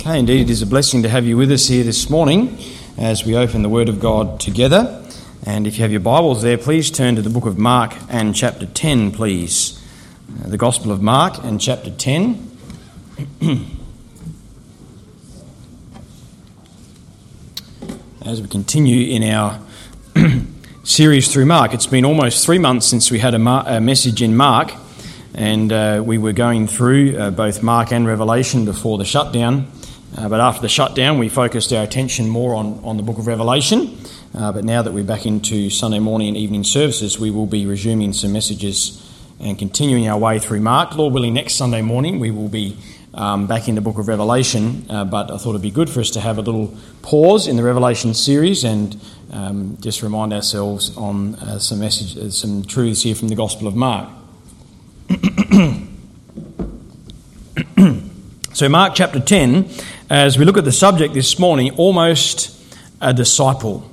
Okay, indeed, it is a blessing to have you with us here this morning as we open the Word of God together. And if you have your Bibles there, please turn to the book of Mark and chapter 10, please. The Gospel of Mark and chapter 10. As we continue in our series through Mark, it's been almost 3 months since we had a message in Mark, and we were going through both Mark and Revelation before the shutdown. But after the shutdown, we focused our attention more on the book of Revelation. But now that we're back into Sunday morning and evening services, we will be resuming some messages and continuing our way through Mark. Lord willing, next Sunday morning we will be back in the book of Revelation. But I thought it'd be good for us to have a little pause in the Revelation series and just remind ourselves on some truths here from the Gospel of Mark. So Mark chapter 10, as we look at the subject this morning, almost a disciple.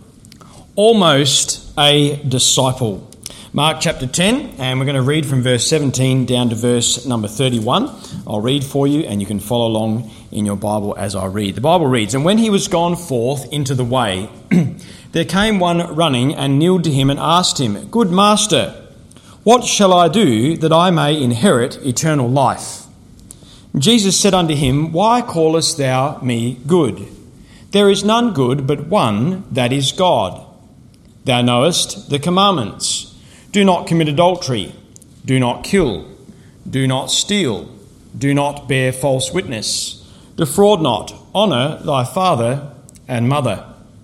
Almost a disciple. Mark chapter 10, and we're going to read from verse 17 down to verse number 31. I'll read for you, and you can follow along in your Bible as I read. The Bible reads, "And when he was gone forth into the way, there came one running and kneeled to him and asked him, 'Good master, what shall I do that I may inherit eternal life?' Jesus said unto him, 'Why callest thou me good? There is none good but one, that is God. Thou knowest the commandments. Do not commit adultery. Do not kill. Do not steal. Do not bear false witness. Defraud not. Honour thy father and mother.'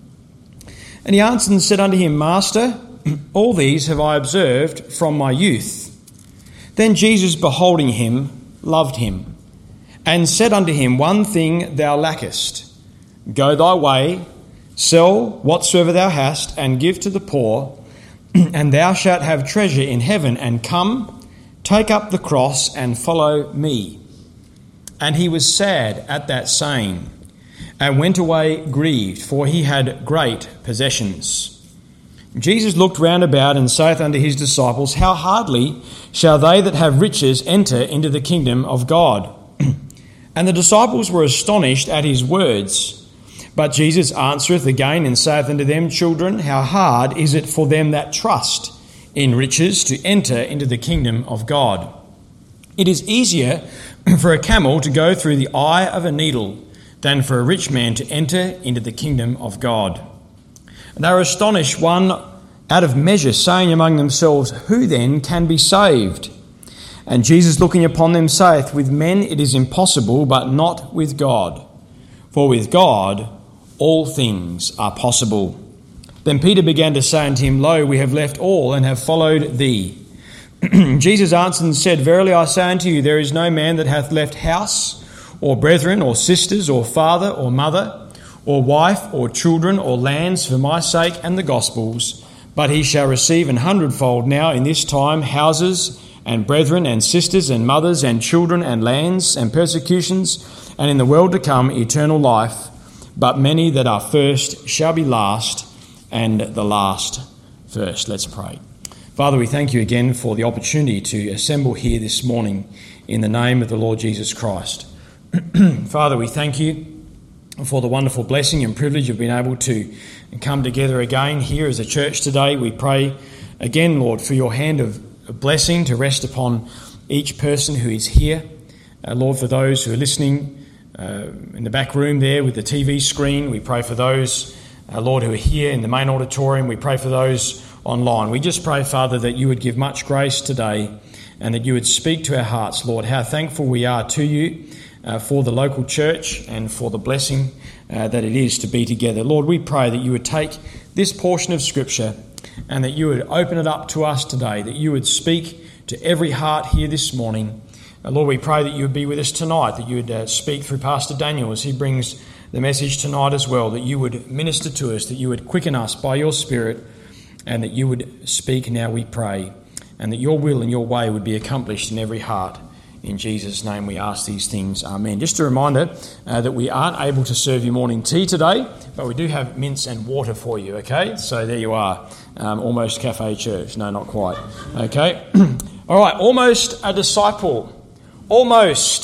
And he answered and said unto him, 'Master, all these have I observed from my youth.' Then Jesus, beholding him, loved him, and said unto him, 'One thing thou lackest. Go thy way, sell whatsoever thou hast, and give to the poor, and thou shalt have treasure in heaven. And come, take up the cross, and follow me.' And he was sad at that saying, and went away grieved, for he had great possessions. Jesus looked round about, and saith unto his disciples, 'How hardly shall they that have riches enter into the kingdom of God?' And the disciples were astonished at his words. But Jesus answereth again and saith unto them, 'Children, how hard is it for them that trust in riches to enter into the kingdom of God? It is easier for a camel to go through the eye of a needle than for a rich man to enter into the kingdom of God.' And they were astonished one out of measure, saying among themselves, 'Who then can be saved?' And Jesus looking upon them saith, 'With men it is impossible, but not with God. For with God all things are possible.' Then Peter began to say unto him, 'Lo, we have left all and have followed thee.' Jesus answered and said, 'Verily I say unto you, there is no man that hath left house, or brethren, or sisters, or father, or mother, or wife, or children, or lands for my sake and the gospel's, but he shall receive 100-fold now in this time houses, and brethren, and sisters, and mothers, and children, and lands, and persecutions, and in the world to come eternal life. But many that are first shall be last, and the last first.'" Let's pray. Father, we thank you again for the opportunity to assemble here this morning in the name of the Lord Jesus Christ. Father, we thank you for the wonderful blessing and privilege of being able to come together again here as a church today. We pray again, Lord, for your hand of a blessing to rest upon each person who is here. Lord, for those who are listening in the back room there with the TV screen, we pray for those, Lord, who are here in the main auditorium. We pray for those online. We just pray, Father, that you would give much grace today and that you would speak to our hearts, Lord. How thankful we are to you for the local church and for the blessing that it is to be together. Lord, we pray that you would take this portion of Scripture and that you would open it up to us today, that you would speak to every heart here this morning. Lord, we pray that you would be with us tonight, that you would speak through Pastor Daniel as he brings the message tonight as well, that you would minister to us, that you would quicken us by your Spirit, and that you would speak now, we pray, and that your will and your way would be accomplished in every heart. In Jesus' name we ask these things. Amen. Just a reminder that we aren't able to serve you morning tea today, but we do have mince and water for you, okay? So there you are. Almost cafe church. No, not quite. Okay. All right. Almost a disciple. Almost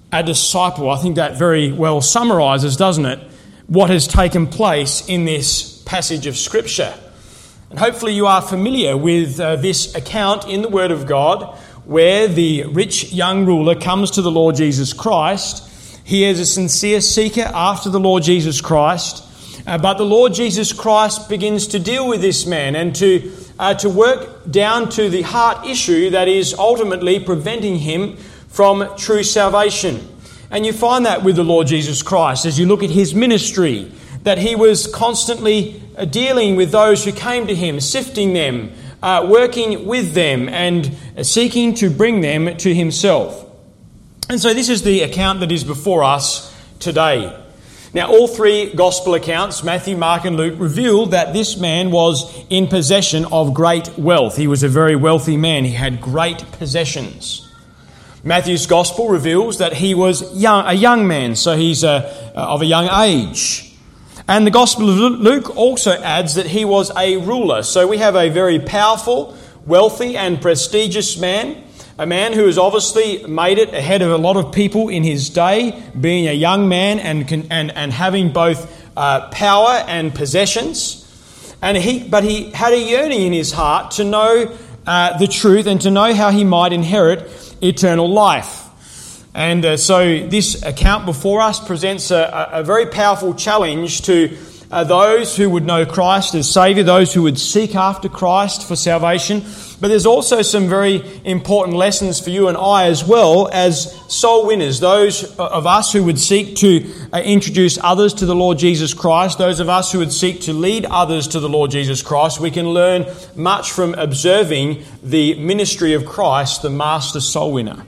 a disciple. I think that very well summarises, doesn't it, what has taken place in this passage of Scripture. And hopefully you are familiar with this account in the Word of God where the rich young ruler comes to the Lord Jesus Christ. He is a sincere seeker after the Lord Jesus Christ, but the Lord Jesus Christ begins to deal with this man and to work down to the heart issue that is ultimately preventing him from true salvation. And you find that with the Lord Jesus Christ as you look at his ministry, that he was constantly dealing with those who came to him, sifting them, working with them and seeking to bring them to himself. And so this is the account that is before us today. Now, all three gospel accounts, Matthew, Mark and Luke, reveal that this man was in possession of great wealth. He was a very wealthy man. He had great possessions. Matthew's gospel reveals that he was a young man, so he's of a young age. And the Gospel of Luke also adds that he was a ruler. So we have a very powerful, wealthy and prestigious man, a man who has obviously made it ahead of a lot of people in his day, being a young man and having both power and possessions. But he had a yearning in his heart to know the truth and to know how he might inherit eternal life. And so this account before us presents a very powerful challenge to those who would know Christ as Saviour, those who would seek after Christ for salvation. But there's also some very important lessons for you and I as well as soul winners, those of us who would seek to introduce others to the Lord Jesus Christ, those of us who would seek to lead others to the Lord Jesus Christ. We can learn much from observing the ministry of Christ, the master soul winner.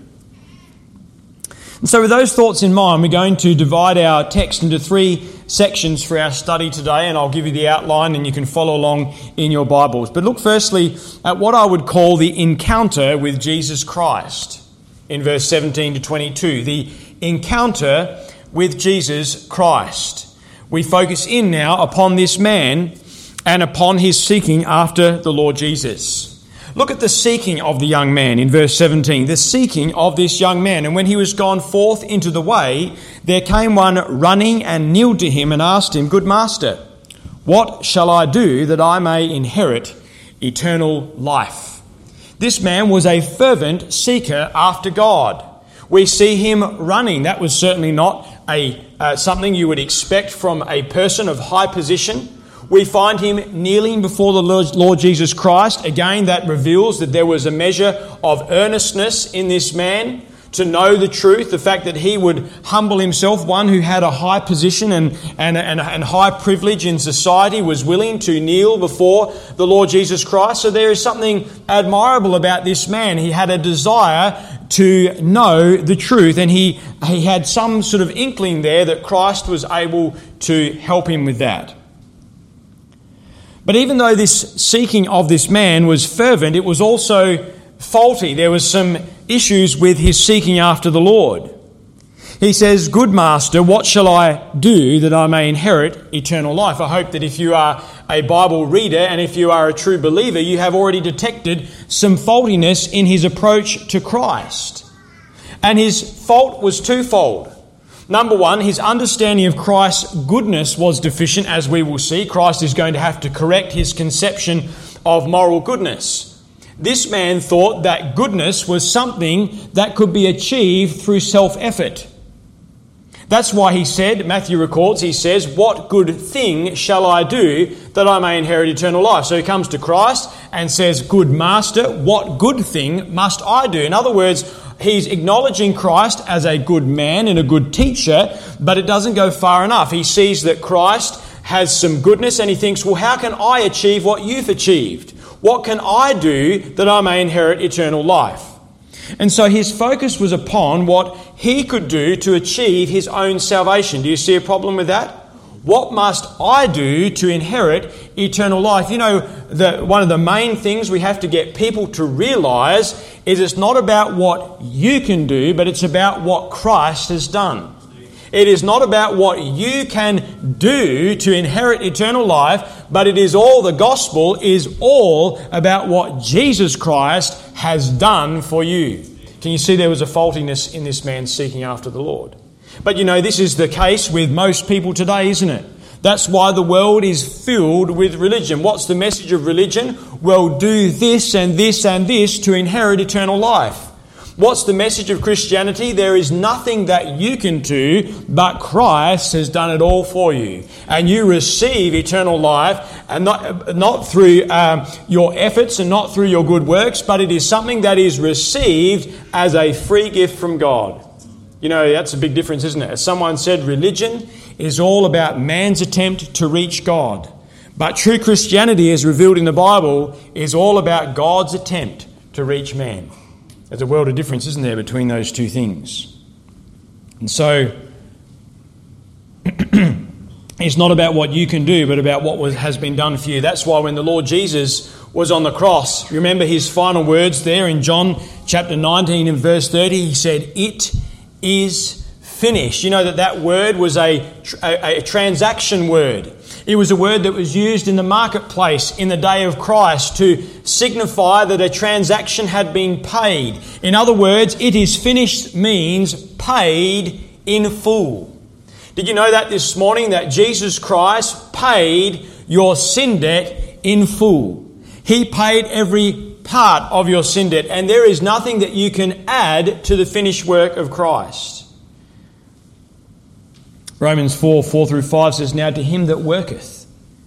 And so with those thoughts in mind, we're going to divide our text into three sections for our study today, and I'll give you the outline and you can follow along in your Bibles. But look firstly at what I would call the encounter with Jesus Christ in verse 17 to 22. The encounter with Jesus Christ. We focus in now upon this man and upon his seeking after the Lord Jesus. Look at the seeking of the young man in verse 17. The seeking of this young man. And when he was gone forth into the way, there came one running and kneeled to him and asked him, "Good master, what shall I do that I may inherit eternal life?" This man was a fervent seeker after God. We see him running. That was certainly not something you would expect from a person of high position. We find him kneeling before the Lord Jesus Christ. Again, that reveals that there was a measure of earnestness in this man to know the truth, the fact that he would humble himself. One who had a high position and high privilege in society was willing to kneel before the Lord Jesus Christ. So there is something admirable about this man. He had a desire to know the truth, and he had some sort of inkling there that Christ was able to help him with that. But even though this seeking of this man was fervent, it was also faulty. There was some issues with his seeking after the Lord. He says, "Good master, what shall I do that I may inherit eternal life?" I hope that if you are a Bible reader and if you are a true believer, you have already detected some faultiness in his approach to Christ. And his fault was twofold. Number one, his understanding of Christ's goodness was deficient, as we will see. Christ is going to have to correct his conception of moral goodness. This man thought that goodness was something that could be achieved through self-effort. That's why he said, Matthew records, he says, "What good thing shall I do that I may inherit eternal life?" So he comes to Christ and says, "Good master, what good thing must I do?" In other words, he's acknowledging Christ as a good man and a good teacher, but it doesn't go far enough. He sees that Christ has some goodness and he thinks, well, how can I achieve what you've achieved? What can I do that I may inherit eternal life? And so his focus was upon what he could do to achieve his own salvation. Do you see a problem with that? What must I do to inherit eternal life? You know, one of the main things we have to get people to realise is it's not about what you can do, but it's about what Christ has done. It is not about what you can do to inherit eternal life, but the gospel is all about what Jesus Christ has done for you. Can you see there was a faultiness in this man seeking after the Lord? But you know, this is the case with most people today, isn't it? That's why the world is filled with religion. What's the message of religion? Well, do this and this and this to inherit eternal life. What's the message of Christianity? There is nothing that you can do, but Christ has done it all for you. And you receive eternal life, and not through your efforts and not through your good works, but it is something that is received as a free gift from God. You know, that's a big difference, isn't it? As someone said, religion is all about man's attempt to reach God. But true Christianity, as revealed in the Bible, is all about God's attempt to reach man. There's a world of difference, isn't there, between those two things? And so, it's not about what you can do, but about what has been done for you. That's why when the Lord Jesus was on the cross, remember his final words there in John chapter 19 and verse 30, he said, "It is finished." You know that word was a transaction word. It was a word that was used in the marketplace in the day of Christ to signify that a transaction had been paid. In other words, "it is finished" means paid in full. Did you know that this morning, that Jesus Christ paid your sin debt in full? He paid every part of your sin debt, and there is nothing that you can add to the finished work of Christ. Romans 4:4-5 says, "Now to him that worketh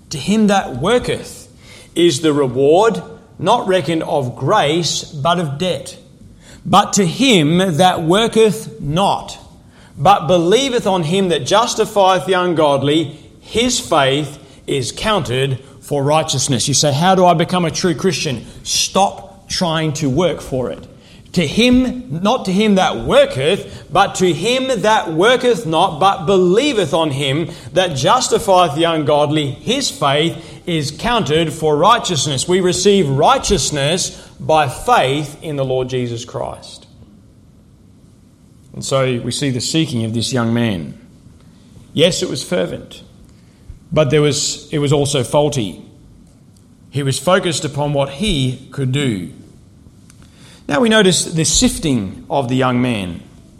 is the reward not reckoned of grace, but of debt. But to him that worketh not, but believeth on him that justifieth the ungodly, his faith is counted for righteousness." You say, how do I become a true Christian? Stop trying to work for it. To him, not to him that worketh, but to him that worketh not, but believeth on him that justifieth the ungodly, his faith is counted for righteousness. We receive righteousness by faith in the Lord Jesus Christ. And so we see the seeking of this young man. Yes, it was fervent, but it was also faulty. He was focused upon what he could do. Now we notice the sifting of the young man.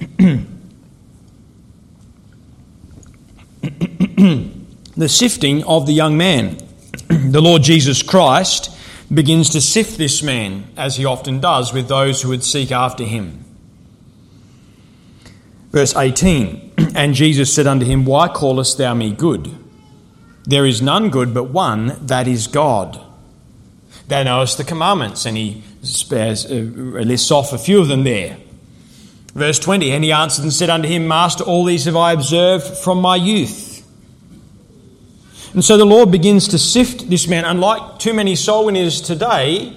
The sifting of the young man. The Lord Jesus Christ begins to sift this man, as he often does with those who would seek after him. Verse 18, "And Jesus said unto him, Why callest thou me good? There is none good but one, that is God. Thou knowest the commandments," and he lists off a few of them there. Verse 20, "And he answered and said unto him, Master, all these have I observed from my youth." And so the Lord begins to sift this man. Unlike too many soul winners today,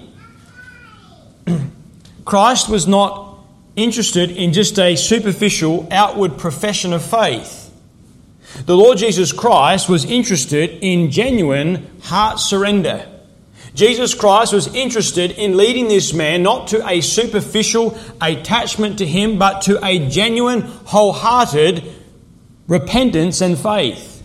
Christ was not interested in just a superficial outward profession of faith. The Lord Jesus Christ was interested in genuine heart surrender. Jesus Christ was interested in leading this man not to a superficial attachment to him, but to a genuine, wholehearted repentance and faith.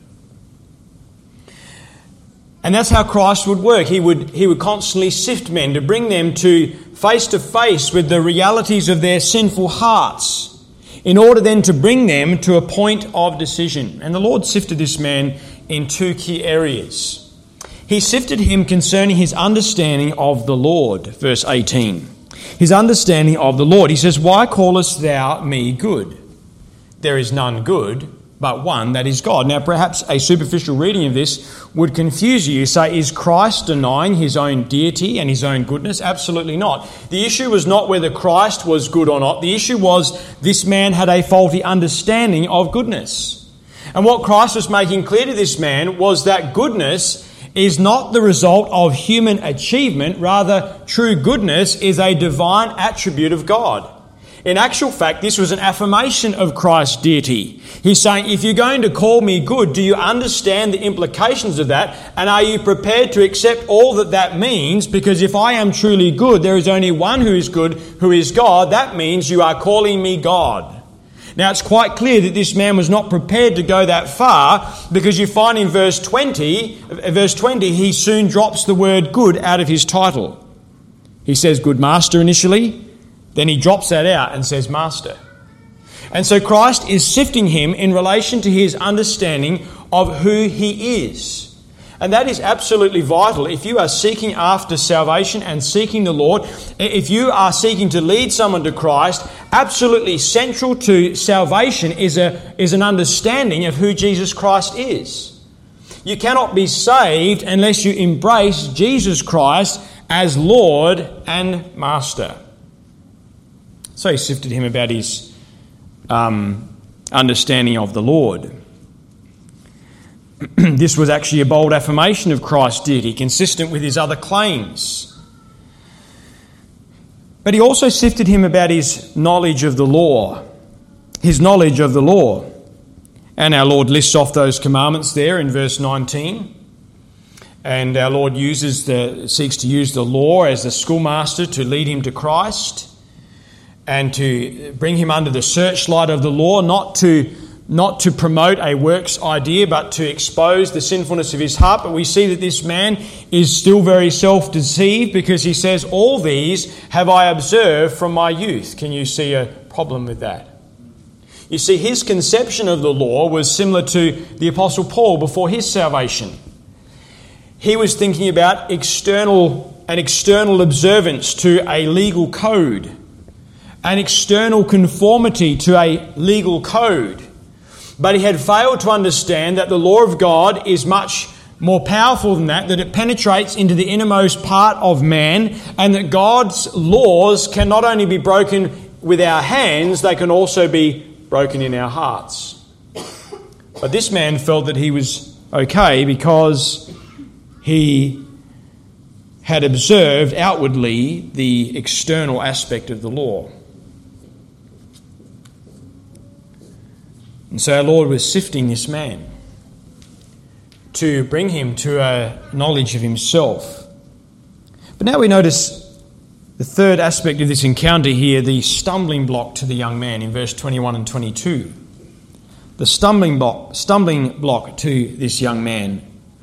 And that's how Christ would work. He would constantly sift men to bring them to face with the realities of their sinful hearts, in order then to bring them to a point of decision. And the Lord sifted this man in two key areas. He sifted him concerning his understanding of the Lord, verse 18. His understanding of the Lord. He says, "Why callest thou me good? There is none good, but one, that is God." Now, perhaps a superficial reading of this would confuse you. You say, is Christ denying his own deity and his own goodness? Absolutely not. The issue was not whether Christ was good or not. The issue was this man had a faulty understanding of goodness. And what Christ was making clear to this man was that goodness is not the result of human achievement. Rather, true goodness is a divine attribute of God. In actual fact, this was an affirmation of Christ's deity. He's saying, if you're going to call me good, do you understand the implications of that? And are you prepared to accept all that that means? Because if I am truly good, there is only one who is good, who is God. That means you are calling me God. Now, it's quite clear that this man was not prepared to go that far, because you find in verse 20, he soon drops the word good out of his title. He says good master initially, Then he drops that out and says, Master. And so Christ is sifting him in relation to his understanding of who he is. And that is absolutely vital. If you are seeking after salvation and seeking the Lord, if you are seeking to lead someone to Christ, absolutely central to salvation is an understanding of who Jesus Christ is. You cannot be saved unless you embrace Jesus Christ as Lord and Master. So he sifted him about his understanding of the Lord. This was actually a bold affirmation of Christ's deity, consistent with his other claims. But he also sifted him about his knowledge of the law. His knowledge of the law. And our Lord lists off those commandments there in verse 19. And our Lord seeks to use the law as the schoolmaster to lead him to Christ and to bring him under the searchlight of the law, not to promote a works idea, but to expose the sinfulness of his heart. But we see that this man is still very self-deceived, because he says, all these have I observed from my youth. Can you see a problem with that? You see, his conception of the law was similar to the Apostle Paul before his salvation. He was thinking about an external observance to a legal code, an external conformity to a legal code. But he had failed to understand that the law of God is much more powerful than that it penetrates into the innermost part of man, and that God's laws can not only be broken with our hands, they can also be broken in our hearts. But this man felt that he was okay because he had observed outwardly the external aspect of the law. And so our Lord was sifting this man to bring him to a knowledge of himself. But now we notice the third aspect of this encounter here, the stumbling block to the young man in verse 21 and 22. The stumbling block to this young man.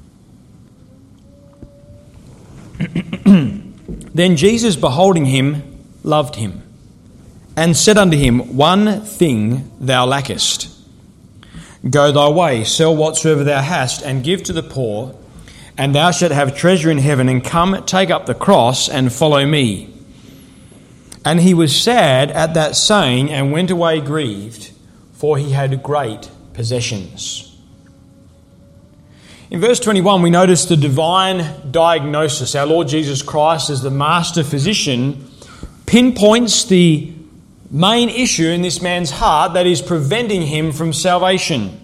Then Jesus, beholding him, loved him, and said unto him, One thing thou lackest. Go thy way, sell whatsoever thou hast, and give to the poor, and thou shalt have treasure in heaven, and come, take up the cross, and follow me. And he was sad at that saying, and went away grieved, for he had great possessions. In verse 21, we notice the divine diagnosis. Our Lord Jesus Christ, as the master physician, pinpoints the main issue in this man's heart that is preventing him from salvation.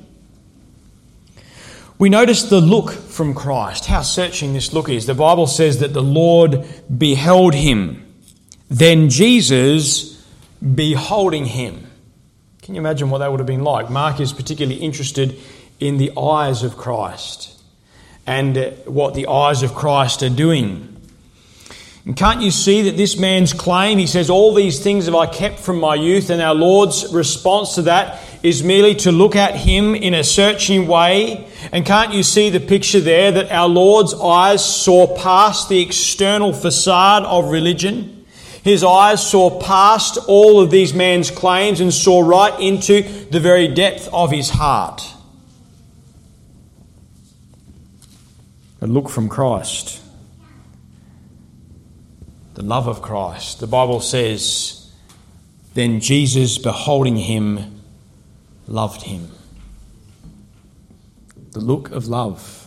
We notice the look from Christ, how searching this look is. The Bible says that the Lord beheld him. Then Jesus, beholding him. Can you imagine what that would have been like? Mark is particularly interested in the eyes of Christ and what the eyes of Christ are doing. And can't you see that this man's claim, he says, all these things have I kept from my youth, and our Lord's response to that is merely to look at him in a searching way. And can't you see the picture there that our Lord's eyes saw past the external facade of religion? His eyes saw past all of these man's claims and saw right into the very depth of his heart. A look from Christ. The love of Christ. The Bible says, then Jesus, beholding him, loved him. The look of love.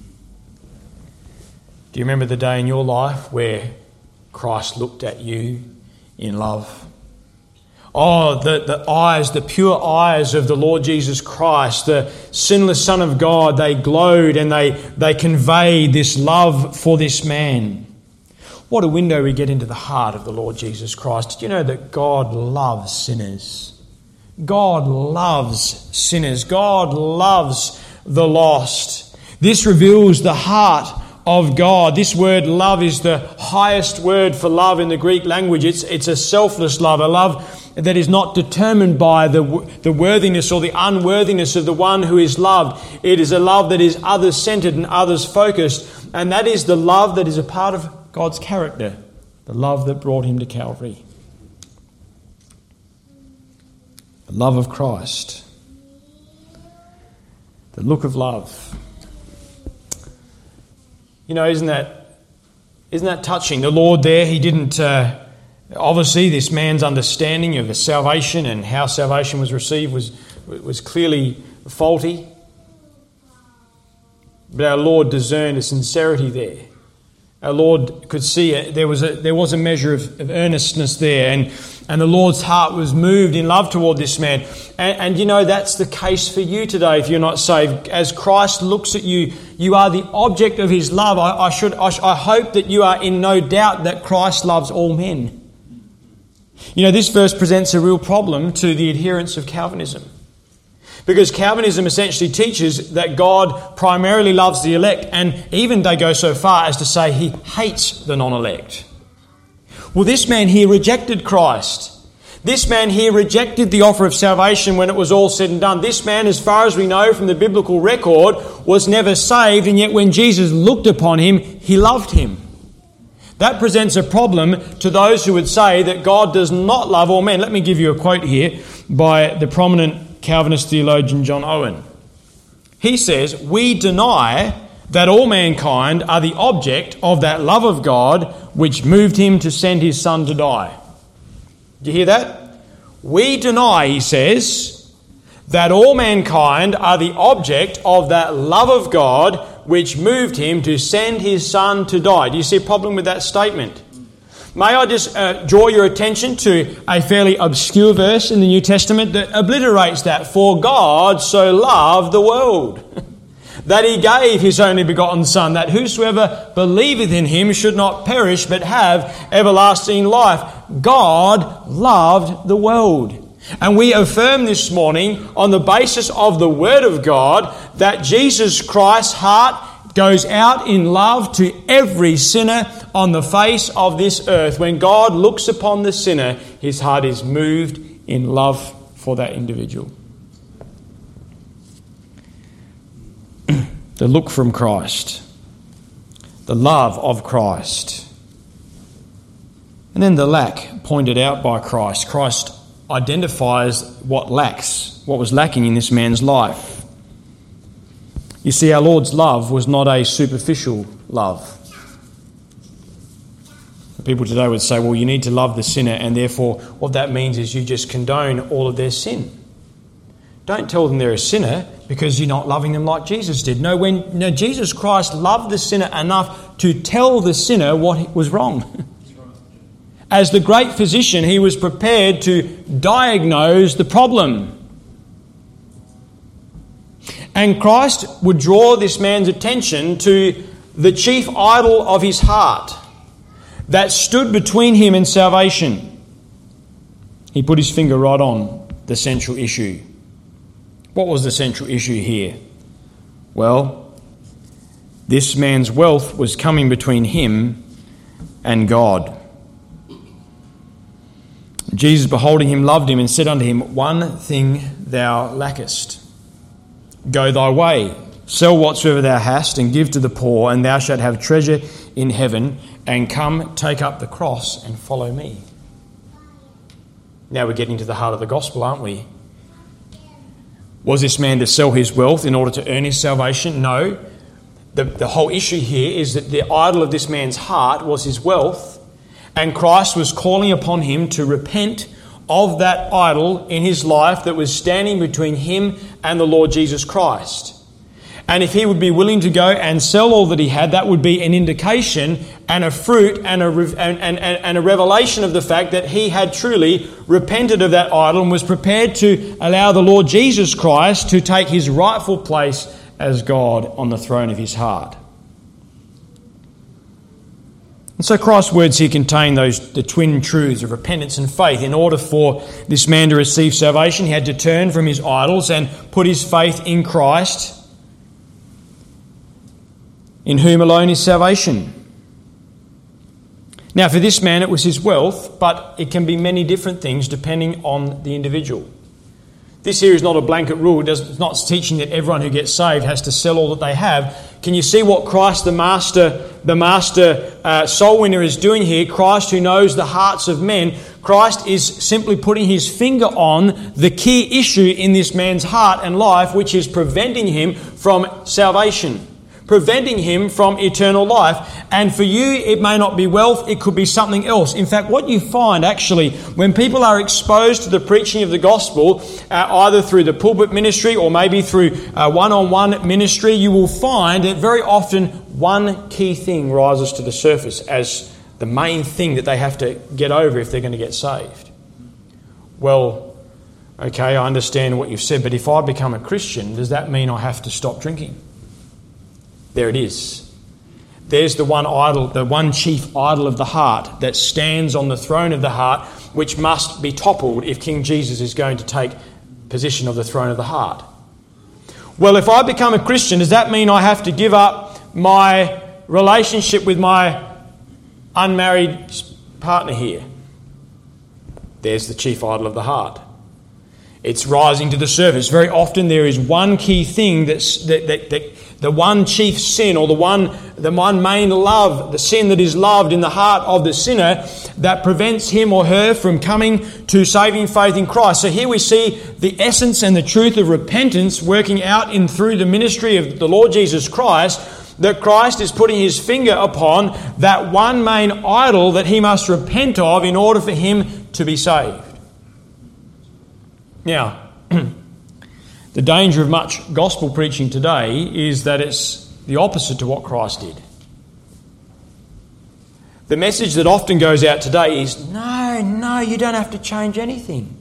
Do you remember the day in your life where Christ looked at you in love? Oh, the eyes, the pure eyes of the Lord Jesus Christ, the sinless Son of God, they glowed and they conveyed this love for this man. What a window we get into the heart of the Lord Jesus Christ. Did you know that God loves sinners? God loves sinners. God loves the lost. This reveals the heart of God. This word love is the highest word for love in the Greek language. It's a selfless love, a love that is not determined by the worthiness or the unworthiness of the one who is loved. It is a love that is others-centered and others-focused. And that is the love that is a part of God's character, the love that brought him to Calvary. The love of Christ. The look of love. You know, isn't that touching? The Lord there, he didn't... obviously, this man's understanding of salvation and how salvation was received was clearly faulty. But our Lord discerned a sincerity there. Our Lord could see it. There was a measure of earnestness there, and the Lord's heart was moved in love toward this man. And you know, that's the case for you today if you're not saved. As Christ looks at you, you are the object of his love. I hope that you are in no doubt that Christ loves all men. You know, this verse presents a real problem to the adherents of Calvinism. Because Calvinism essentially teaches that God primarily loves the elect, and even they go so far as to say he hates the non-elect. Well, this man here rejected Christ. This man here rejected the offer of salvation when it was all said and done. This man, as far as we know from the biblical record, was never saved, and yet when Jesus looked upon him, he loved him. That presents a problem to those who would say that God does not love all men. Let me give you a quote here by the prominent Calvinist theologian John Owen. He says, "We deny that all mankind are the object of that love of God which moved him to send his Son to die." Do you hear that? We deny, he says, that all mankind are the object of that love of God which moved him to send his Son to die. Do you see a problem with that statement? May I just draw your attention to a fairly obscure verse in the New Testament that obliterates that. For God so loved the world that he gave his only begotten Son, that whosoever believeth in him should not perish but have everlasting life. God loved the world. And we affirm this morning on the basis of the Word of God that Jesus Christ's heart goes out in love to every sinner on the face of this earth. When God looks upon the sinner, his heart is moved in love for that individual. The look from Christ. The love of Christ. And then the lack pointed out by Christ. Christ identifies what was lacking in this man's life. You see, our Lord's love was not a superficial love. People today would say, well, you need to love the sinner, and therefore what that means is you just condone all of their sin. Don't tell them they're a sinner because you're not loving them like Jesus did. No, Jesus Christ loved the sinner enough to tell the sinner what was wrong. As the great physician, he was prepared to diagnose the problem. And Christ would draw this man's attention to the chief idol of his heart that stood between him and salvation. He put his finger right on the central issue. What was the central issue here? Well, this man's wealth was coming between him and God. Jesus, beholding him, loved him and said unto him, "One thing thou lackest. Go thy way, sell whatsoever thou hast, and give to the poor, and thou shalt have treasure in heaven, and come take up the cross and follow me." Now we're getting to the heart of the gospel, aren't we? Was this man to sell his wealth in order to earn his salvation? No. The whole issue here is that the idol of this man's heart was his wealth, and Christ was calling upon him to repent of that idol in his life that was standing between him and the Lord Jesus Christ. And if he would be willing to go and sell all that he had, that would be an indication and a fruit and a revelation of the fact that he had truly repented of that idol and was prepared to allow the Lord Jesus Christ to take his rightful place as God on the throne of his heart. And so Christ's words here contain the twin truths of repentance and faith. In order for this man to receive salvation, he had to turn from his idols and put his faith in Christ, in whom alone is salvation. Now, for this man, it was his wealth, but it can be many different things depending on the individual. This here is not a blanket rule. It's not teaching that everyone who gets saved has to sell all that they have. Can you see what Christ the Master the master soul winner is doing here, Christ who knows the hearts of men, Christ is simply putting his finger on the key issue in this man's heart and life, which is preventing him from salvation, preventing him from eternal life. And for you, it may not be wealth, it could be something else. In fact, what you find actually when people are exposed to the preaching of the gospel, either through the pulpit ministry or maybe through one-on-one ministry, you will find that very often one key thing rises to the surface as the main thing that they have to get over if they're going to get saved. Well, okay, I understand what you've said, but if I become a Christian, does that mean I have to stop drinking? There it is. There's the one idol, the one chief idol of the heart that stands on the throne of the heart, which must be toppled if King Jesus is going to take possession of the throne of the heart. Well, if I become a Christian, does that mean I have to give up my relationship with my unmarried partner here? There's the chief idol of the heart. It's rising to the surface. Very often there is one key thing the one chief sin, or the one main love, the sin that is loved in the heart of the sinner, that prevents him or her from coming to saving faith in Christ. So here we see the essence and the truth of repentance working out in through the ministry of the Lord Jesus Christ, that Christ is putting his finger upon that one main idol that he must repent of in order for him to be saved. Now, the danger of much gospel preaching today is that it's the opposite to what Christ did. The message that often goes out today is, no, you don't have to change anything.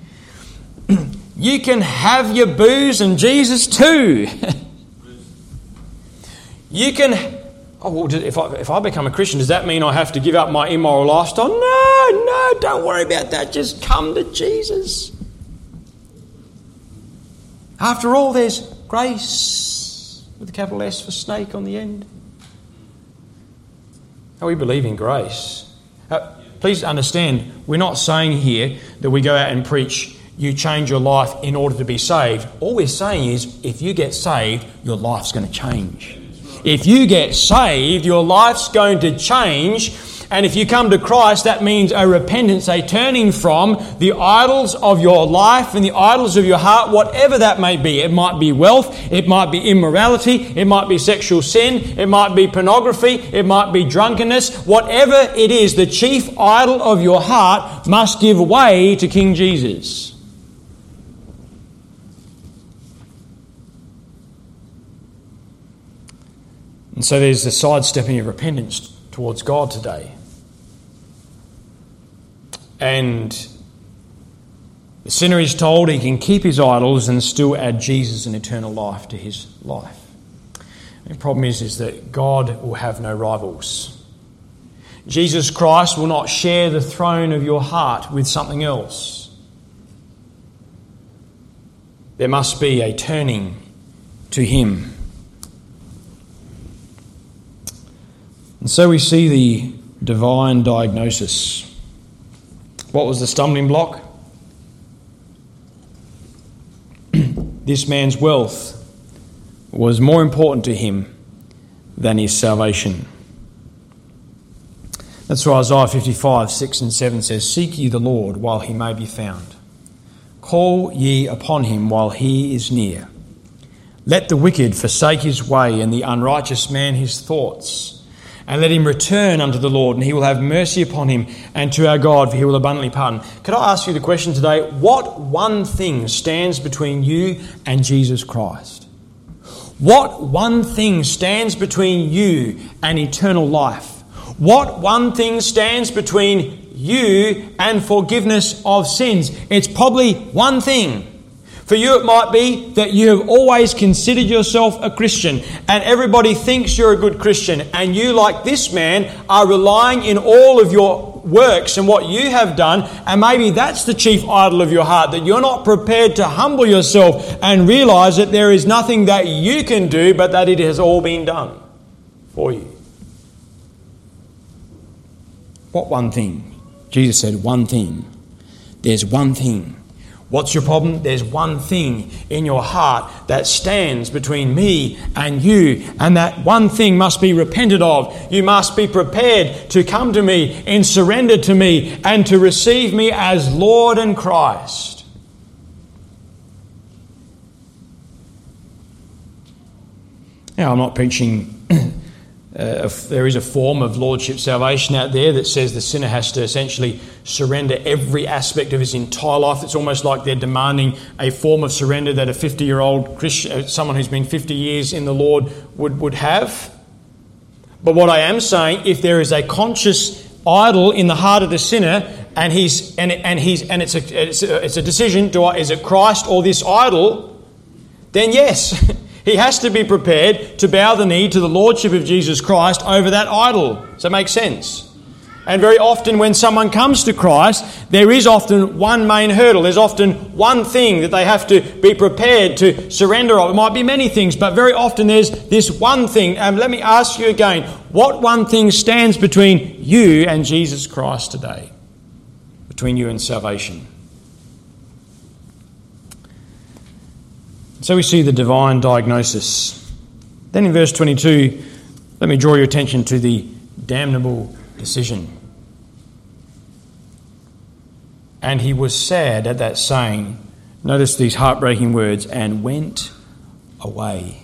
You can have your booze and Jesus too. You can... Oh, well, if I become a Christian, does that mean I have to give up my immoral lifestyle? No, don't worry about that. Just come to Jesus. After all, there's grace with a capital S for snake on the end. Oh, we believe in grace. Please understand, we're not saying here that we go out and preach, you change your life in order to be saved. All we're saying is, if you get saved, your life's going to change. If you get saved, your life's going to change. And if you come to Christ, that means a repentance, a turning from the idols of your life and the idols of your heart, whatever that may be. It might be wealth, it might be immorality, it might be sexual sin, it might be pornography, it might be drunkenness. Whatever it is, the chief idol of your heart must give way to King Jesus. And so there's the sidestepping of repentance towards God today. And the sinner is told he can keep his idols and still add Jesus and eternal life to his life. The problem is that God will have no rivals. Jesus Christ will not share the throne of your heart with something else. There must be a turning to him. And so we see the divine diagnosis. What was the stumbling block? This man's wealth was more important to him than his salvation. That's why Isaiah 55, 6 and 7 says, "Seek ye the Lord while he may be found. Call ye upon him while he is near. Let the wicked forsake his way and the unrighteous man his thoughts. And let him return unto the Lord, and he will have mercy upon him, and to our God, for he will abundantly pardon." Could I ask you the question today, what one thing stands between you and Jesus Christ? What one thing stands between you and eternal life? What one thing stands between you and forgiveness of sins? It's probably one thing. For you, it might be that you have always considered yourself a Christian and everybody thinks you're a good Christian, and you, like this man, are relying in all of your works and what you have done, and maybe that's the chief idol of your heart, that you're not prepared to humble yourself and realise that there is nothing that you can do, but that it has all been done for you. What one thing? Jesus said one thing. There's one thing. What's your problem? There's one thing in your heart that stands between me and you, and that one thing must be repented of. You must be prepared to come to me in surrender to me and to receive me as Lord and Christ. Now, I'm not preaching there is a form of lordship salvation out there that says the sinner has to essentially surrender every aspect of his entire life. It's almost like they're demanding a form of surrender that a 50-year-old Christian, someone who's been 50 years in the Lord would have. But what I am saying, if there is a conscious idol in the heart of the sinner, and it's a decision: is it Christ or this idol? Then yes. He has to be prepared to bow the knee to the lordship of Jesus Christ over that idol. Does that make sense? And very often when someone comes to Christ, there is often one main hurdle. There's often one thing that they have to be prepared to surrender of. It might be many things, but very often there's this one thing. And let me ask you again, what one thing stands between you and Jesus Christ today? Between you and salvation? So we see the divine diagnosis. Then in verse 22, let me draw your attention to the damnable decision. And he was sad at that saying. Notice these heartbreaking words, and went away.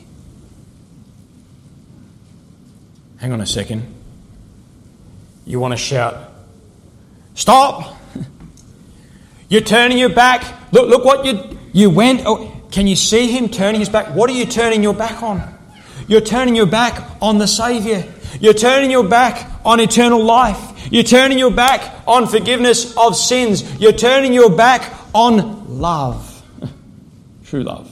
Hang on a second. You want to shout, stop! You're turning your back. Look what you went. Oh, can you see him turning his back? What are you turning your back on? You're turning your back on the Saviour. You're turning your back on eternal life. You're turning your back on forgiveness of sins. You're turning your back on love. True love.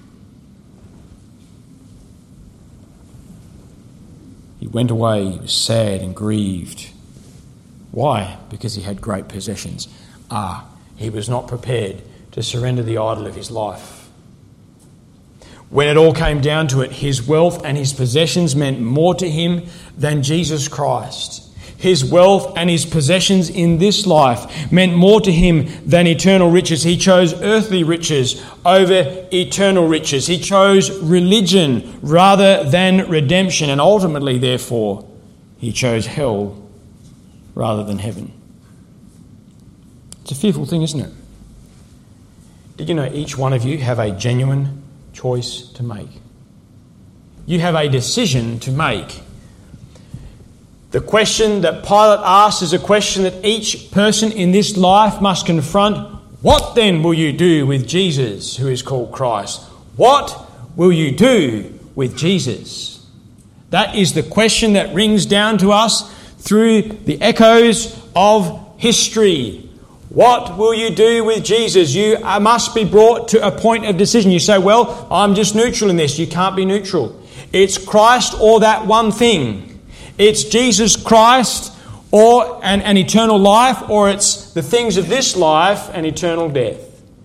He went away. He was sad and grieved. Why? Because he had great possessions. He was not prepared to surrender the idol of his life. When it all came down to it, his wealth and his possessions meant more to him than Jesus Christ. His wealth and his possessions in this life meant more to him than eternal riches. He chose earthly riches over eternal riches. He chose religion rather than redemption. And ultimately, therefore, he chose hell rather than heaven. It's a fearful thing, isn't it? Did you know each one of you have a genuine choice to make? You have a decision to make. The question that Pilate asked is a question that each person in this life must confront. What then will you do with Jesus, who is called Christ? What will you do with Jesus? That is the question that rings down to us through the echoes of history. What will you do with Jesus? You must be brought to a point of decision. You say, well, I'm just neutral in this. You can't be neutral. It's Christ or that one thing. It's Jesus Christ or an eternal life, or it's the things of this life and eternal death.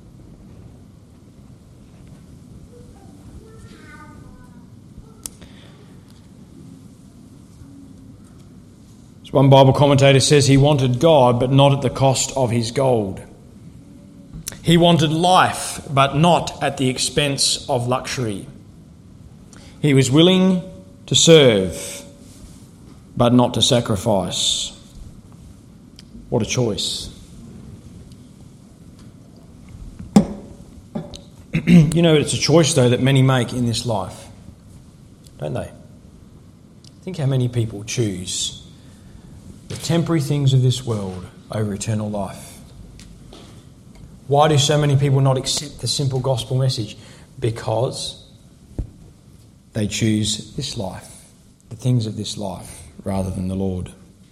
One Bible commentator says he wanted God, but not at the cost of his gold. He wanted life, but not at the expense of luxury. He was willing to serve, but not to sacrifice. What a choice. You know, it's a choice, though, that many make in this life, don't they? Think how many people choose the temporary things of this world over eternal life. Why do so many people not accept the simple gospel message? Because they choose this life, the things of this life, rather than the Lord.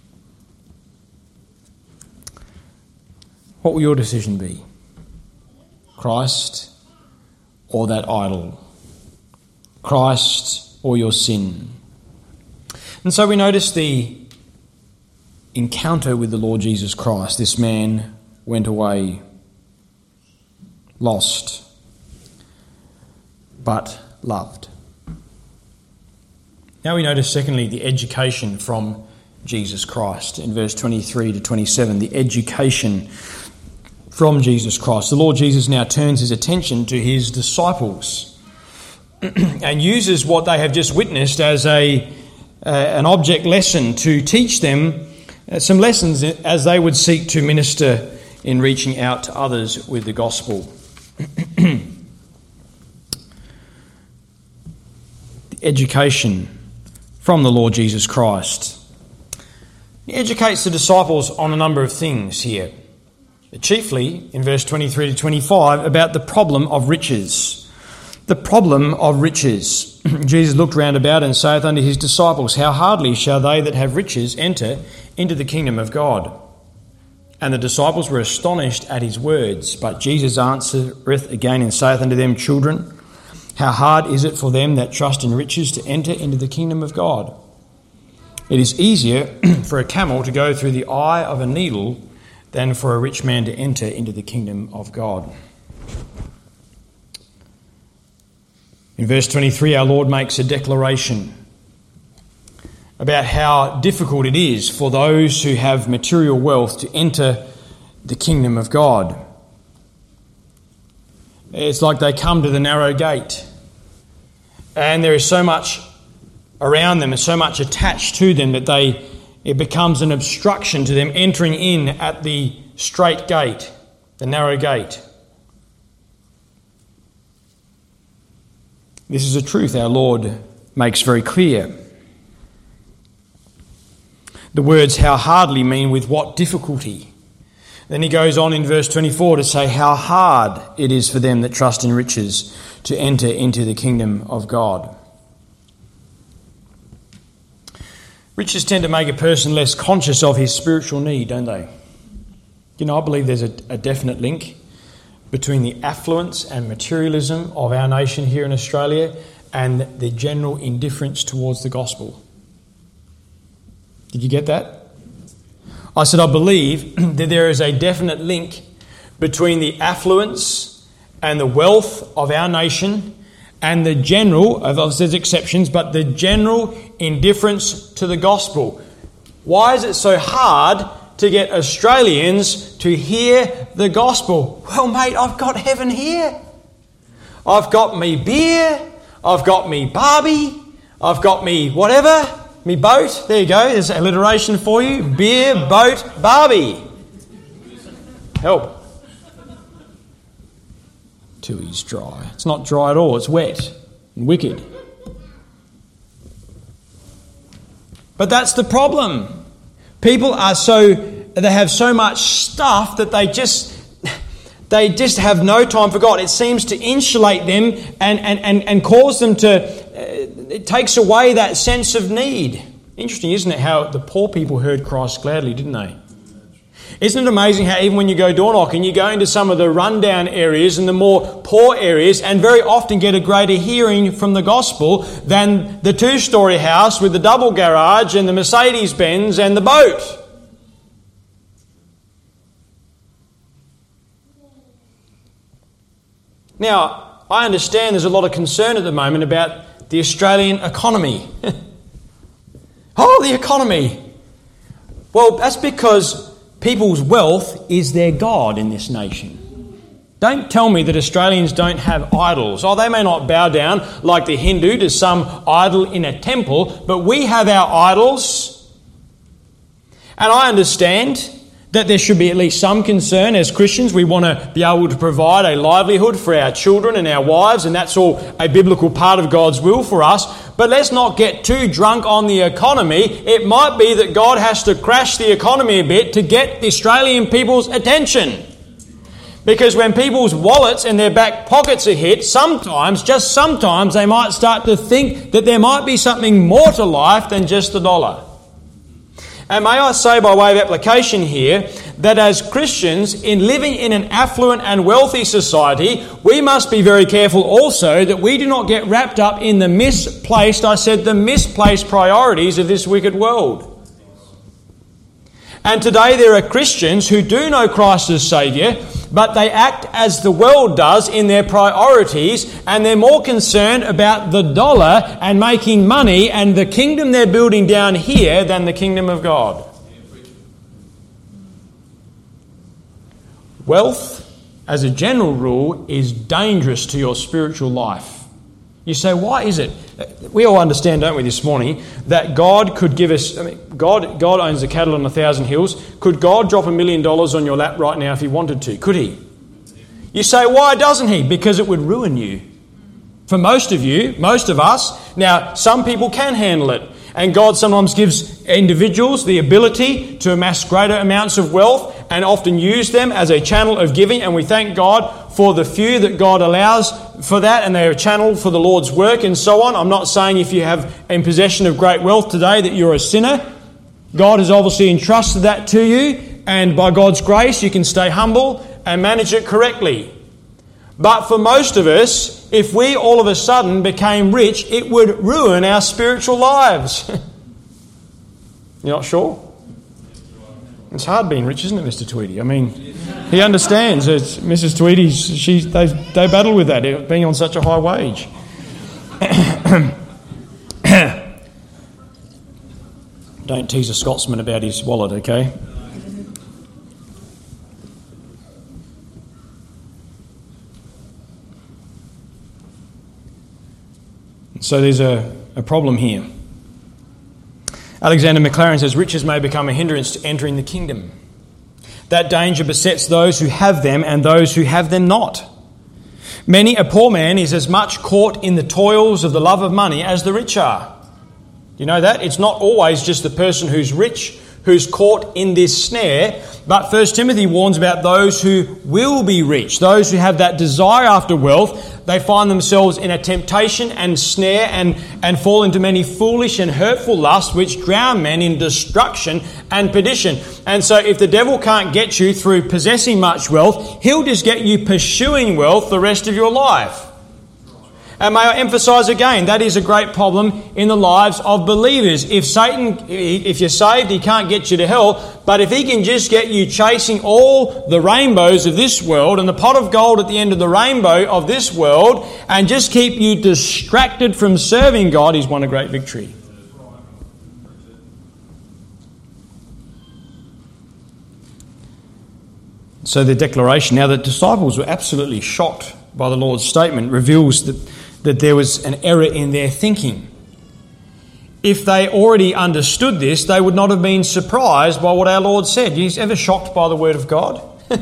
What will your decision be? Christ or that idol? Christ or your sin? And so we notice the encounter with the Lord Jesus Christ. This man went away lost, but loved. Now we notice, secondly, the education from Jesus Christ. In verse 23 to 27, the education from Jesus Christ. The Lord Jesus now turns his attention to his disciples and uses what they have just witnessed as an object lesson to teach them some lessons as they would seek to minister in reaching out to others with the gospel. Education from the Lord Jesus Christ. He educates the disciples on a number of things here, but chiefly in verse 23 to 25 about the problem of riches. The problem of riches. Jesus looked round about and saith unto his disciples, How hardly shall they that have riches enter into the kingdom of God? And the disciples were astonished at his words. But Jesus answereth again and saith unto them, Children, how hard is it for them that trust in riches to enter into the kingdom of God? It is easier for a camel to go through the eye of a needle than for a rich man to enter into the kingdom of God. In verse 23, our Lord makes a declaration about how difficult it is for those who have material wealth to enter the kingdom of God. It's like they come to the narrow gate, and there is so much around them and so much attached to them that it becomes an obstruction to them entering in at the straight gate, the narrow gate. This is a truth our Lord makes very clear. The words how hardly mean with what difficulty. Then he goes on in verse 24 to say how hard it is for them that trust in riches to enter into the kingdom of God. Riches tend to make a person less conscious of his spiritual need, don't they? You know, I believe there's a definite link between the affluence and materialism of our nation here in Australia and the general indifference towards the gospel. Did you get that? I said I believe that there is a definite link between the affluence and the wealth of our nation and the general, obviously there's exceptions, but the general indifference to the gospel. Why is it so hard to get Australians to hear the gospel? Well, mate, I've got heaven here. I've got me beer. I've got me Barbie. I've got me whatever. Me boat. There you go. There's alliteration for you. Beer, boat, Barbie. Help. Tooheys dry. It's not dry at all. It's wet and wicked. But that's the problem. People they have so much stuff that they just have no time for God. It seems to insulate them and cause them to, it takes away that sense of need. Interesting, isn't it, how the poor people heard Christ gladly, didn't they? Isn't it amazing how even when you go door knocking, you go into some of the rundown areas and the more poor areas and very often get a greater hearing from the gospel than the two-storey house with the double garage and the Mercedes-Benz and the boat. Now, I understand there's a lot of concern at the moment about the Australian economy. Oh, the economy. Well, that's because people's wealth is their God in this nation. Don't tell me that Australians don't have idols. Oh, they may not bow down like the Hindu to some idol in a temple, but we have our idols. And I understand that there should be at least some concern as Christians. We want to be able to provide a livelihood for our children and our wives, and that's all a biblical part of God's will for us. But let's not get too drunk on the economy. It might be that God has to crash the economy a bit to get the Australian people's attention. Because when people's wallets and their back pockets are hit, sometimes, just sometimes, they might start to think that there might be something more to life than just the dollar. And may I say by way of application here, that as Christians, in living in an affluent and wealthy society, we must be very careful also that we do not get wrapped up in the misplaced priorities of this wicked world. And today there are Christians who do know Christ as Saviour, but they act as the world does in their priorities, and they're more concerned about the dollar and making money and the kingdom they're building down here than the kingdom of God. wealth, as a general rule, is dangerous to your spiritual life. You say, why is it? We all understand, don't we, this morning, that God could give us... God owns the cattle on 1,000 hills. Could God drop $1 million on your lap right now if he wanted to? Could he? You say, why doesn't he? Because it would ruin you. For most of you, most of us, now some people can handle it. And God sometimes gives individuals the ability to amass greater amounts of wealth and often use them as a channel of giving. And we thank God for the few that God allows for that, and they're a channel for the Lord's work and so on. I'm not saying if you have in possession of great wealth today that you're a sinner. God has obviously entrusted that to you, and by God's grace you can stay humble and manage it correctly. But for most of us, if we all of a sudden became rich, it would ruin our spiritual lives. You're not sure? It's hard being rich, isn't it, Mr. Tweedy? I mean, he understands. It's Mrs. Tweedy, they battle with that, being on such a high wage. Don't tease a Scotsman about his wallet, okay? So there's a problem here. Alexander Maclaren says, riches may become a hindrance to entering the kingdom. That danger besets those who have them and those who have them not. Many a poor man is as much caught in the toils of the love of money as the rich are. You know that? It's not always just the person who's rich who's caught in this snare, but 1 Timothy warns about those who will be rich, those who have that desire after wealth. They find themselves in a temptation and snare and fall into many foolish and hurtful lusts which drown men in destruction and perdition. And so if the devil can't get you through possessing much wealth, he'll just get you pursuing wealth the rest of your life. And may I emphasise again, that is a great problem in the lives of believers. If you're saved, he can't get you to hell. But if he can just get you chasing all the rainbows of this world and the pot of gold at the end of the rainbow of this world and just keep you distracted from serving God, he's won a great victory. So the declaration, now the disciples were absolutely shocked by the Lord's statement, reveals that there was an error in their thinking. If they already understood this, they would not have been surprised by what our Lord said. You ever shocked by the word of God?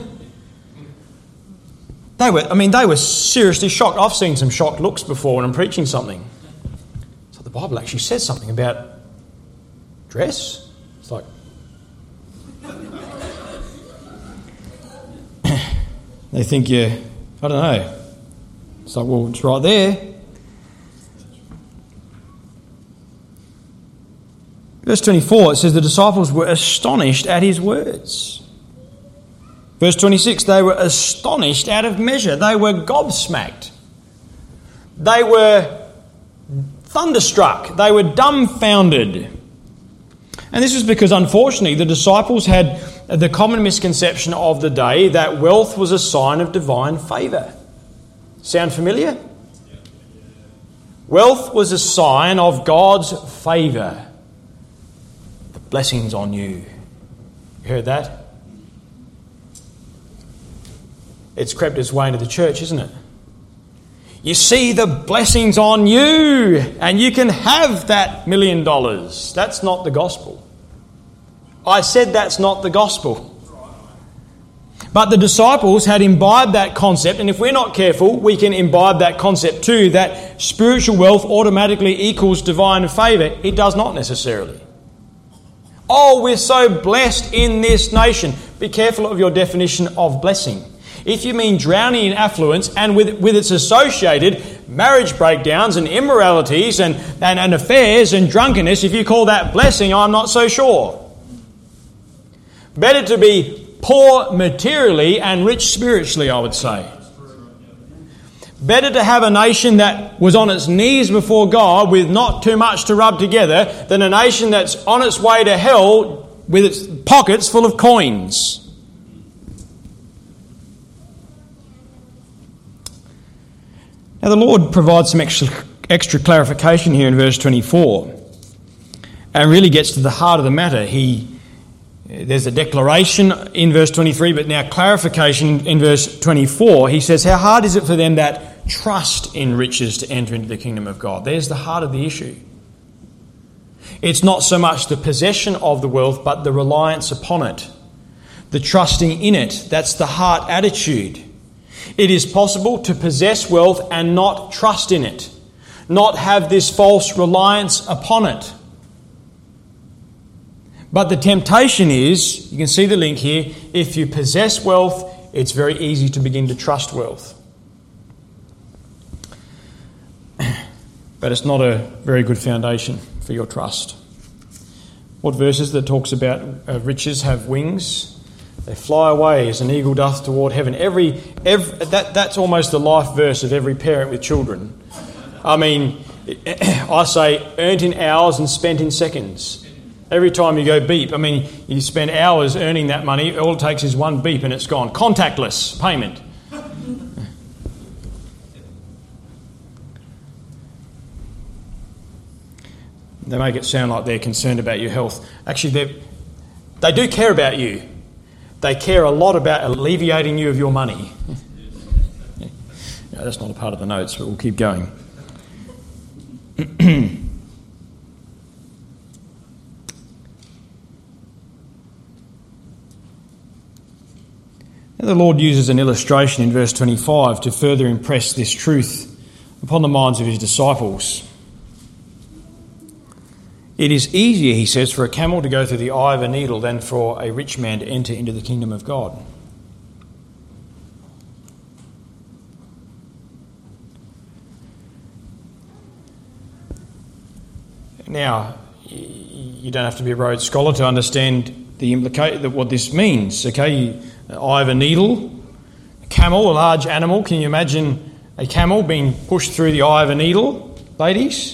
They were seriously shocked. I've seen some shocked looks before when I'm preaching something. So the Bible actually says something about dress. It's like... they think I don't know. It's like, well, it's right there. Verse 24, it says the disciples were astonished at his words. Verse 26, they were astonished out of measure. They were gobsmacked. They were thunderstruck. They were dumbfounded. And this was because, unfortunately, the disciples had the common misconception of the day that wealth was a sign of divine favour. Sound familiar? Wealth was a sign of God's favour. The blessings on you. You heard that? It's crept its way into the church, isn't it? You see the blessings on you and you can have that $1 million. That's not the gospel. I said that's not the gospel. But the disciples had imbibed that concept, and if we're not careful, we can imbibe that concept too, that spiritual wealth automatically equals divine favour. It does not necessarily. Oh, we're so blessed in this nation. Be careful of your definition of blessing. If you mean drowning in affluence and with its associated marriage breakdowns and immoralities and affairs and drunkenness, if you call that blessing, I'm not so sure. Better to be poor materially and rich spiritually, I would say. Better to have a nation that was on its knees before God with not too much to rub together than a nation that's on its way to hell with its pockets full of coins. Now the Lord provides some extra clarification here in verse 24 and really gets to the heart of the matter. There's a declaration in verse 23, but now clarification in verse 24. He says, how hard is it for them that trust in riches to enter into the kingdom of God? There's the heart of the issue. It's not so much the possession of the wealth, but the reliance upon it, the trusting in it. That's the heart attitude. It is possible to possess wealth and not trust in it, not have this false reliance upon it. But the temptation is, you can see the link here, if you possess wealth, it's very easy to begin to trust wealth. But it's not a very good foundation for your trust. What verse is that talks about riches have wings? They fly away as an eagle doth toward heaven. That's almost the life verse of every parent with children. I mean, I say earned in hours and spent in seconds. Every time you go beep, I mean, you spend hours earning that money. All it takes is one beep and it's gone. Contactless payment. They make it sound like they're concerned about your health. Actually, they do care about you. They care a lot about alleviating you of your money. No, that's not a part of the notes, but we'll keep going. The Lord uses an illustration in verse 25 to further impress this truth upon the minds of his disciples. It is easier, he says, for a camel to go through the eye of a needle than for a rich man to enter into the kingdom of God. Now, you don't have to be a Rhodes Scholar to understand what this means. Okay, eye of a needle, a camel, a large animal. Can you imagine a camel being pushed through the eye of a needle, ladies?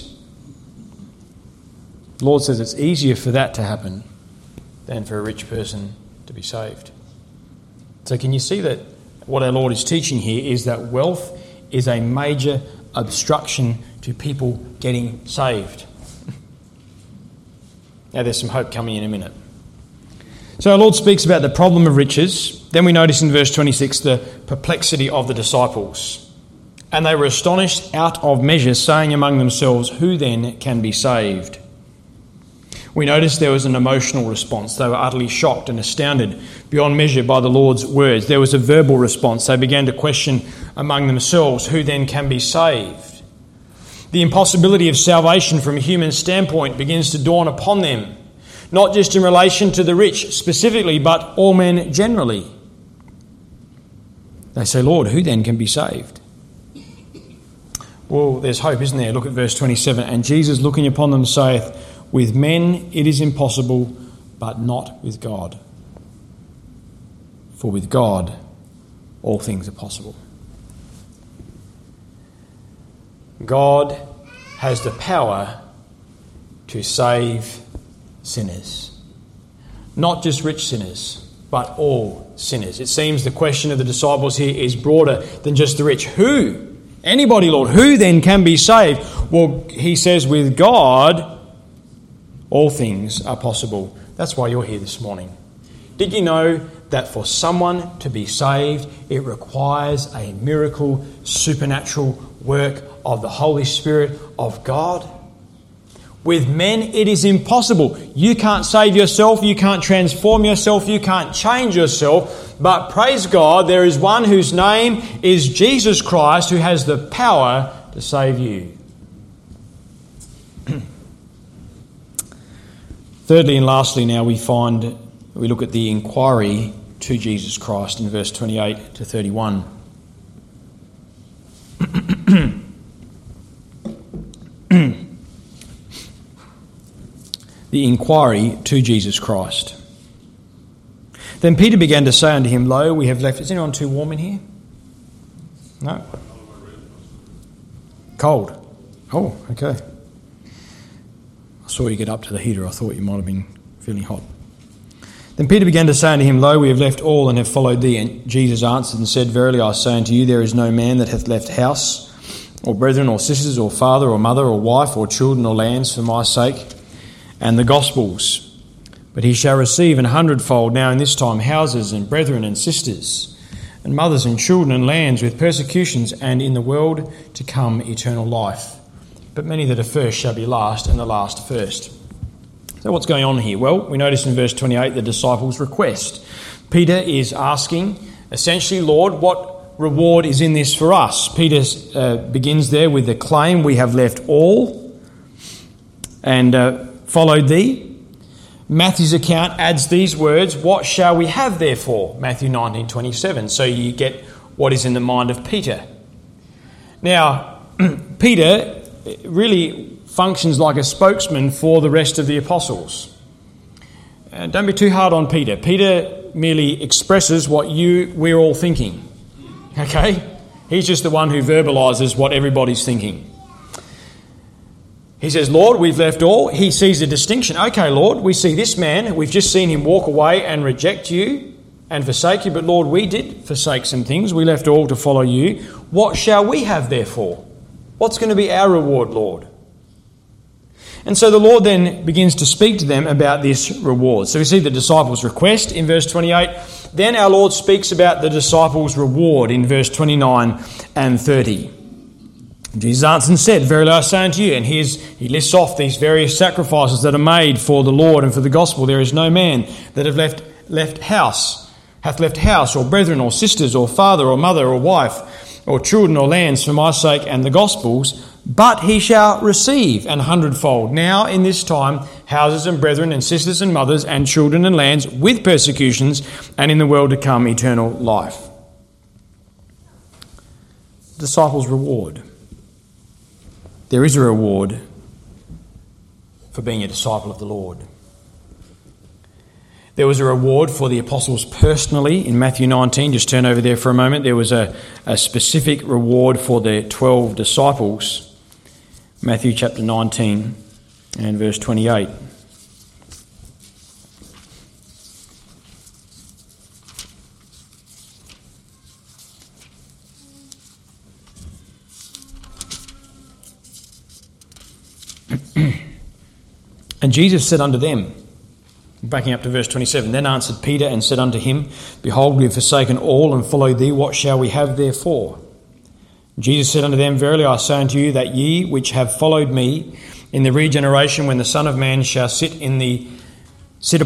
The Lord says it's easier for that to happen than for a rich person to be saved. So can you see that what our Lord is teaching here is that wealth is a major obstruction to people getting saved? Now there's some hope coming in a minute. So our Lord speaks about the problem of riches. Then we notice in verse 26 the perplexity of the disciples. And they were astonished out of measure, saying among themselves, who then can be saved? We notice there was an emotional response. They were utterly shocked and astounded beyond measure by the Lord's words. There was a verbal response. They began to question among themselves, who then can be saved? The impossibility of salvation from a human standpoint begins to dawn upon them, not just in relation to the rich specifically, but all men generally. They say, Lord, who then can be saved? Well, there's hope, isn't there? Look at verse 27. And Jesus, looking upon them, saith, with men it is impossible, but not with God. For with God all things are possible. God has the power to save sinners. Not just rich sinners, but all sinners. It seems the question of the disciples here is broader than just the rich. Who? Anybody, Lord. Who then can be saved? Well, he says with God all things are possible. That's why you're here this morning. Did you know that for someone to be saved, it requires a miracle, supernatural work of the Holy Spirit of God? With men, it is impossible. You can't save yourself. You can't transform yourself. You can't change yourself. But praise God, there is one whose name is Jesus Christ, who has the power to save you. Thirdly and lastly now we look at the inquiry to Jesus Christ in verse 28 to 31. The inquiry to Jesus Christ. Then Peter began to say unto him, Lo, we have left... Is anyone too warm in here? No? Cold? Oh, okay. I saw you get up to the heater. I thought you might have been feeling hot. Then Peter began to say unto him, Lo, we have left all and have followed thee. And Jesus answered and said, Verily I say unto you, there is no man that hath left house, or brethren, or sisters, or father, or mother, or wife, or children, or lands for my sake and the gospel's, But he shall receive 100-fold now in this time houses and brethren and sisters and mothers and children and lands with persecutions, and in the world to come eternal life. But many that are first shall be last, and the last first." So what's going on here? Well, we notice in verse 28 the disciples' request. Peter is asking, essentially, "Lord, what reward is in this for us?" Peter begins there with the claim, "We have left all and followed thee." Matthew's account adds these words, "What shall we have therefore?" Matthew 19:27. So you get what is in the mind of Peter. Now, Peter really functions like a spokesman for the rest of the apostles. And don't be too hard on Peter. Peter merely expresses what we're all thinking. Okay? He's just the one who verbalises what everybody's thinking. He says, "Lord, we've left all." He sees a distinction. "Okay, Lord, we see this man. We've just seen him walk away and reject you and forsake you. But Lord, we did forsake some things. We left all to follow you. What shall we have therefore? What's going to be our reward, Lord?" And so the Lord then begins to speak to them about this reward. So we see the disciples' request in verse 28. Then our Lord speaks about the disciples' reward in verse 29 and 30. Jesus answered and said, "Verily I say unto you," and he lists off these various sacrifices that are made for the Lord and for the gospel. "There is no man that hath left house or brethren or sisters or father or mother or wife or children or lands for my sake and the gospel's, but he shall receive 100-fold now in this time houses and brethren and sisters and mothers and children and lands with persecutions, and in the world to come eternal life." Disciples' reward. There is a reward for being a disciple of the Lord. There was a reward for the apostles personally in Matthew 19. Just turn over there for a moment. There was a specific reward for the 12 disciples. Matthew chapter 19 and verse 28. And Jesus said unto them, backing up to verse 27, "Then answered Peter and said unto him, Behold, we have forsaken all and followed thee. What shall we have therefore? Jesus said unto them, Verily I say unto you, that ye which have followed me in the regeneration, when the Son of Man shall sit in the throne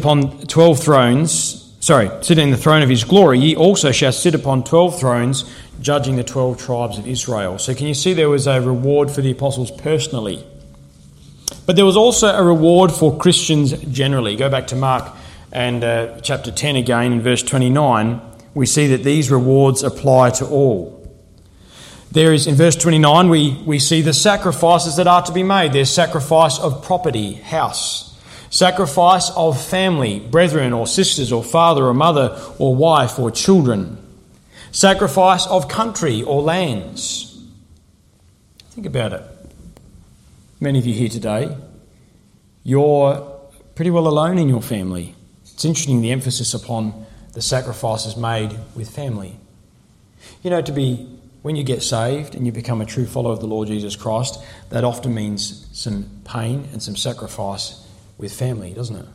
of his glory, ye also shall sit upon 12 thrones, judging the 12 tribes of Israel." So can you see there was a reward for the apostles personally? But there was also a reward for Christians generally. Go back to Mark and chapter 10 again in verse 29. We see that these rewards apply to all. There is, in verse 29, we see the sacrifices that are to be made. There's sacrifice of property, house. Sacrifice of family, brethren or sisters or father or mother or wife or children. Sacrifice of country or lands. Think about it. Many of you here today, you're pretty well alone in your family. It's interesting the emphasis upon the sacrifices made with family. You know, when you get saved and you become a true follower of the Lord Jesus Christ, that often means some pain and some sacrifice with family, doesn't it?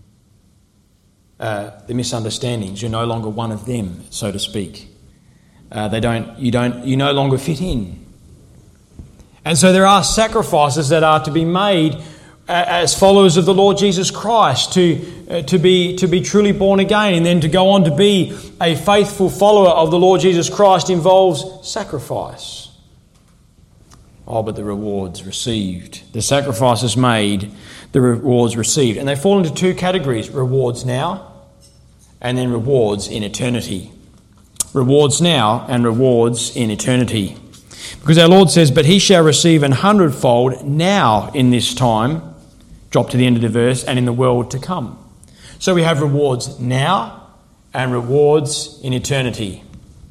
The misunderstandings, you're no longer one of them, so to speak. You no longer fit in. And so there are sacrifices that are to be made as followers of the Lord Jesus Christ to be truly born again, and then to go on to be a faithful follower of the Lord Jesus Christ involves sacrifice. Oh, but the rewards received. The sacrifices made, the rewards received. And they fall into two categories: rewards now and then rewards in eternity. Rewards now and rewards in eternity. Because our Lord says, "But he shall receive 100-fold now in this time," drop to the end of the verse, "and in the world to come." So we have rewards now and rewards in eternity.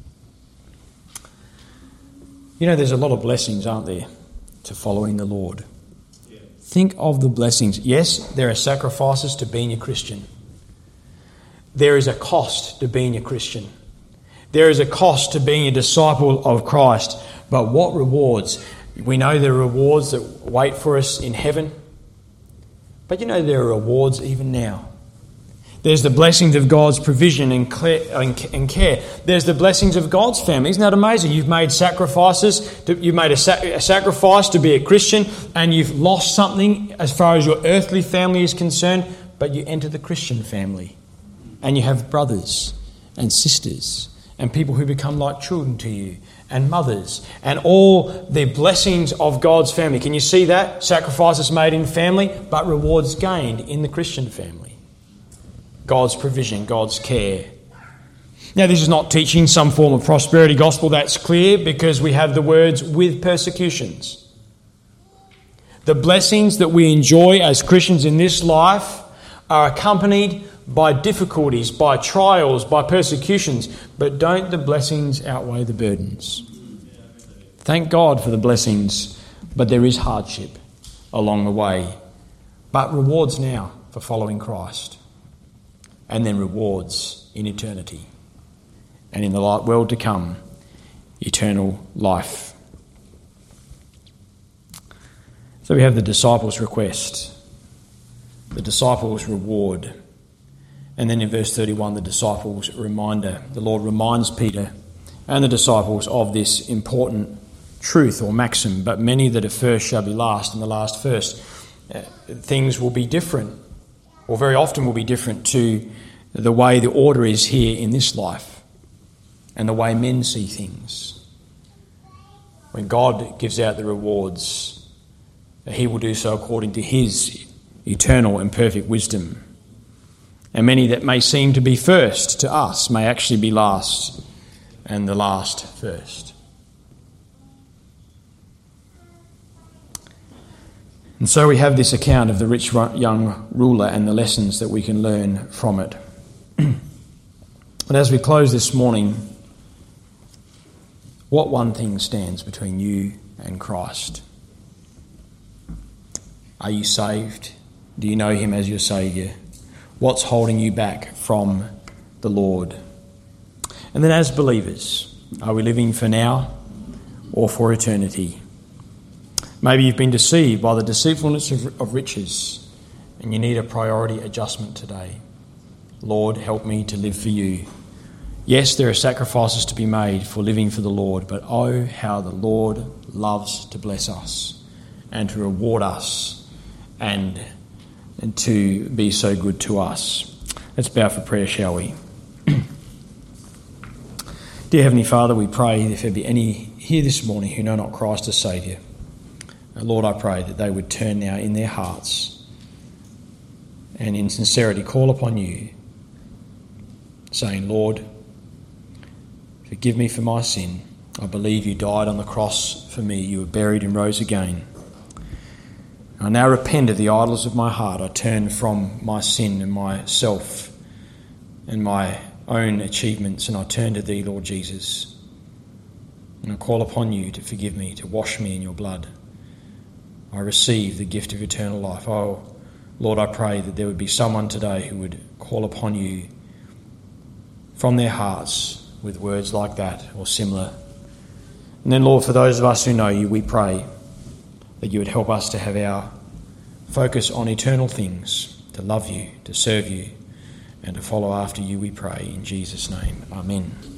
You know, there's a lot of blessings, aren't there, to following the Lord? Yeah. Think of the blessings. Yes, there are sacrifices to being a Christian. There is a cost to being a Christian. There is a cost to being a disciple of Christ. But what rewards? We know there are rewards that wait for us in heaven. But you know there are rewards even now. There's the blessings of God's provision and care. There's the blessings of God's family. Isn't that amazing? You've made sacrifices. You've made a sacrifice to be a Christian, and you've lost something as far as your earthly family is concerned, but you enter the Christian family. And you have brothers and sisters and people who become like children to you, and mothers, and all the blessings of God's family. Can you see that? Sacrifices made in family, but rewards gained in the Christian family. God's provision, God's care. Now, this is not teaching some form of prosperity gospel, that's clear, because we have the words with persecutions. The blessings that we enjoy as Christians in this life are accompanied by difficulties, by trials, by persecutions, but don't the blessings outweigh the burdens? Thank God for the blessings, but there is hardship along the way, but rewards now for following Christ. And then rewards in eternity. And in the world to come, eternal life. So we have the disciples' request, the disciples' reward. And then in verse 31, the disciples' reminder. The Lord reminds Peter and the disciples of this important truth or maxim. But many that are first shall be last, and the last first. Things will be different, or very often will be different to the way the order is here in this life and the way men see things. When God gives out the rewards, he will do so according to his eternal and perfect wisdom. And many that may seem to be first to us may actually be last, and the last first. And so we have this account of the rich young ruler and the lessons that we can learn from it. And as we close this morning, what one thing stands between you and Christ? Are you saved? Do you know him as your Saviour? What's holding you back from the Lord? And then as believers, are we living for now or for eternity? Maybe you've been deceived by the deceitfulness of riches and you need a priority adjustment today. Lord, help me to live for you. Yes, there are sacrifices to be made for living for the Lord, but oh, how the Lord loves to bless us and to reward us and to be so good to us. Let's bow for prayer, shall we? Dear Heavenly Father, we pray if there be any here this morning who know not Christ as Saviour, Lord, I pray that they would turn now in their hearts and in sincerity call upon you, saying, Lord, forgive me for my sin. I believe you died on the cross for me. You were buried and rose again. I now repent of the idols of my heart. I turn from my sin and myself and my own achievements, and I turn to thee, Lord Jesus. And I call upon you to forgive me, to wash me in your blood. I receive the gift of eternal life. Oh, Lord, I pray that there would be someone today who would call upon you from their hearts with words like that or similar. And then, Lord, for those of us who know you, we pray that you would help us to have our focus on eternal things, to love you, to serve you, and to follow after you, we pray. In Jesus' name, amen.